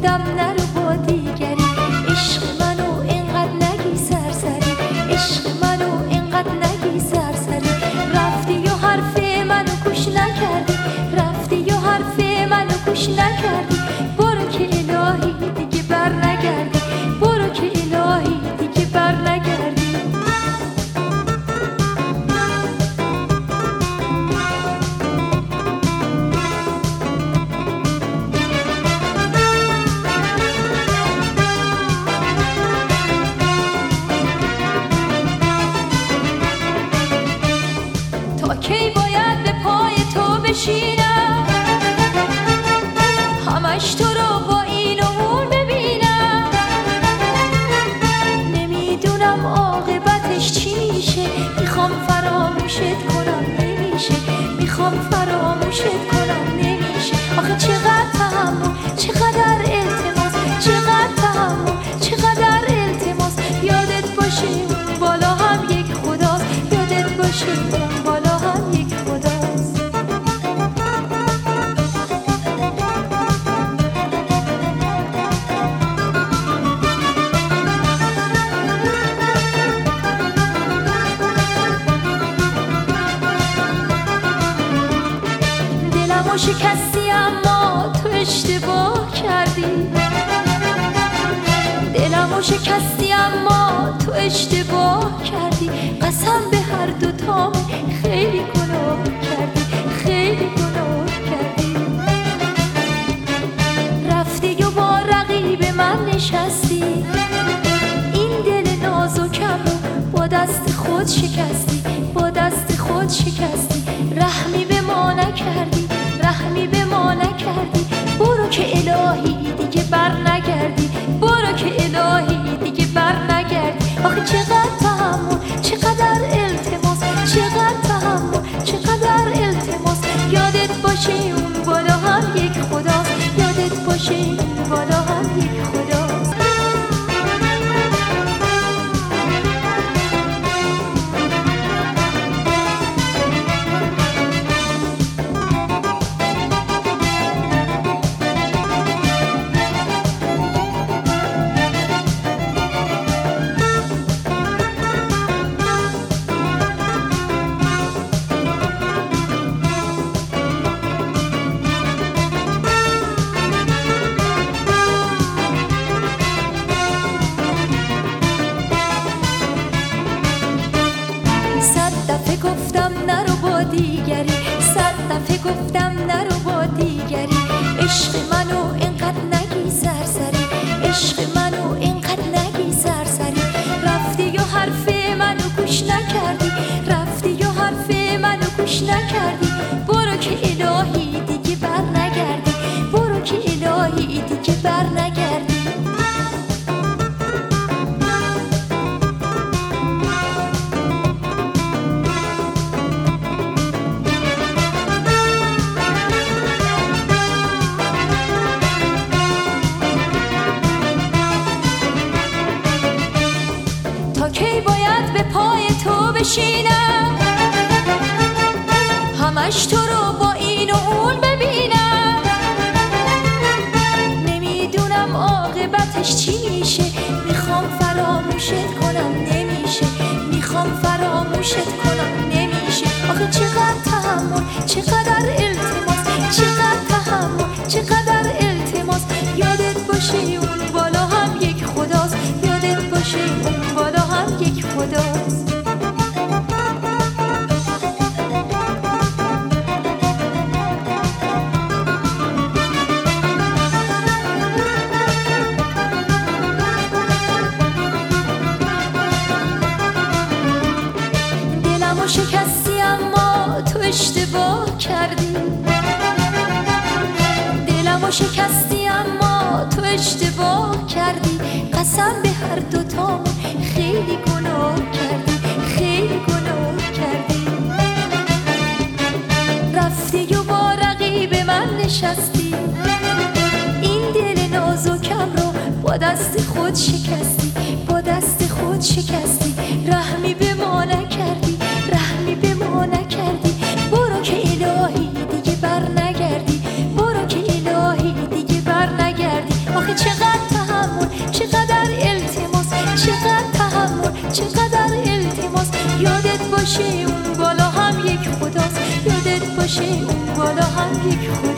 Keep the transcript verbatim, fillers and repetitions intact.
گفتم نرو با دیگری، عشق منو اینقدر نگی سرسری، عشق منو اینقدر نگی سرسری. رفتی و حرف منو گوش نکردی، رفتی و حرف منو گوش نکردی. برو که الهی دیگه بر نگردی، برو که الهی دیگه بر نگردی. تا کی باید به پای تو بشینم، همش تو رو با این و اون ببینم. نمیدونم عاقبتش چی میشه، میخوام فراموشت کنم نمیشه، میخوام فراموشت کنم نمیشه. آخه چقدر تحمل، چقدر التماس، چقدر تحمل، چقدر التماس. یادت باشه اون بالا هم یک خداست، یادت باشه اون بالا هم یک خداست. دلمو شکستی اما تو اشتباه کردی، دلمو شکستی اما تو اشتباه کردی. قسم به هر دوتام خیلی گناه کردی، خیلی گناه کردی. رفتی و با رقیب من نشستی، این دل نازکم رو با دست خود شکستی، با دست خود شکستی. رحمی به ما نکردی، رحمی به ما نکردی. برو که الهی دیگه بر نگردی، برو که الهی دیگه بر نگردی. آخه چقدر تحمل، چقدر التماس، چقدر تحمل، چقدر التماس. یادت باشه اون بالا هم یک خداست، یادت باشه اون بالا هم یک خداست. گفتم نرو با دیگری، صد دفعه گفتم نرو با دیگری. عشق منو اینقدر نگی سرسری، عشق منو اینقدر نگی سرسری. رفتی و حرف منو گوش نکردی، رفتی و حرف منو گوش نکردی. برو که الهی دیگه بر نگردی، برو که الهی دیگه بر نگردی. تا کی باید به پای تو بشینم، همش تو رو با این و اون ببینم. نمیدونم عاقبتش چی میشه، میخوام فراموشت کنم نمیشه، میخوام فراموشت کنم نمیشه. آخه چقدر تحمل، چقدر التماس، چقدر تحمل، چقدر التماس. یادت باشه اون بالا هم یک خداست، یادت باشه اون بالا هم یک خداست. دلمو شکستی اما تو اشتباه کردی، دلمو شکستی اما تو اشتباه کردی. قسم به هر دوتام خیلی گناه کردی، خیلی گناه کردی. رفتی و با رقیب من نشستی، این دل نازکم رو با دست خود شکستی، با دست خود شکستی. رحمی به ما نکردی، رحمی به ما نکردی. برو که الهی دیگه بر نگردی، برو که الهی دیگه بر نگردی. آخه باشه اون بالا هم یک خداست، یادت باشه اون بالا هم یک خداست.